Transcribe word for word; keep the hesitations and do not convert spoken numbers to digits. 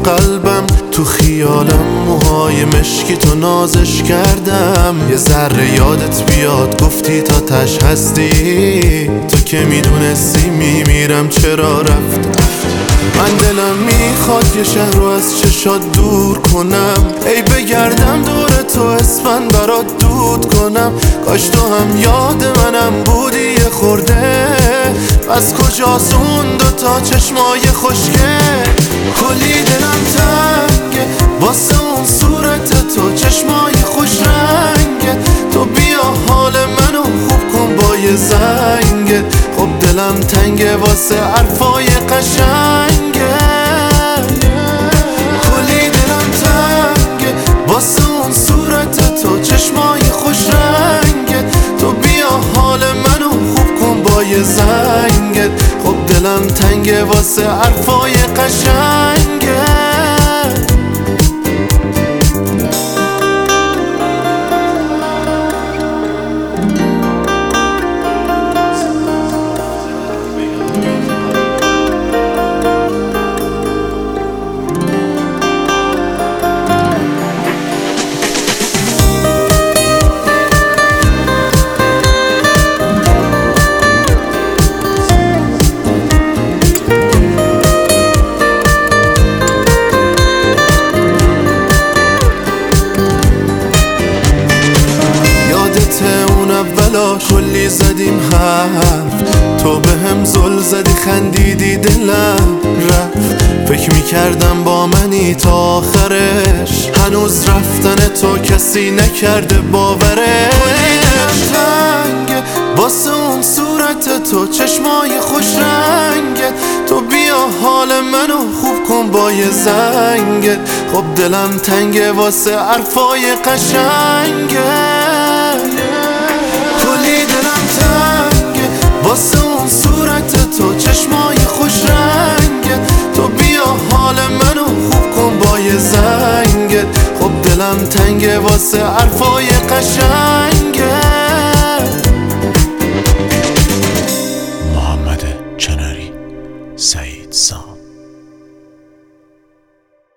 قلبم، تو خیالم موهای مشکی تو نازش کردم. یه ذره یادت بیاد گفتی تا تش هستی، تو که میدونستی میمیرم چرا رفت. من دلم میخواد یه شهر رو از چشات دور کنم، ای بگردم دور تو اسفن برات دود کنم. کاش تو هم یاد منم بودی یه خورده، بس کجاست اون دوتا چشمای خوشگه. کلی دلم تنگه واسه اون صورت تو، چشمای خوش رنگه. تو بیا حال منو خوب کن با یه زنگه. خب دلم تنگه واسه حرفای قشنگه. کلی دلم تنگه واسه اون صورت تو، چشمای خوش رنگه. تو بیا حال منو خوب کن با یه زنگه. خب دلم تنگه واسه حرفای قشنگه. کلی زدیم حرف، تو به هم زل زدی خندیدی دلم رفت. فکر میکردم با منی تا آخرش، هنوز رفتن تو کسی نکرده باورش. کلی دلم تنگه واسه اون صورت تو، چشمای خوش رنگت. تو بیا حال منو خوب کن با یه زنگت. خب دلم تنگه واسه حرفای قشنگه. واسه اون صورت تو، چشمای خوش رنگت. تو بیا حال منو خوب کن با یه زنگت. خب دلم تنگه واسه حرفای قشنگت.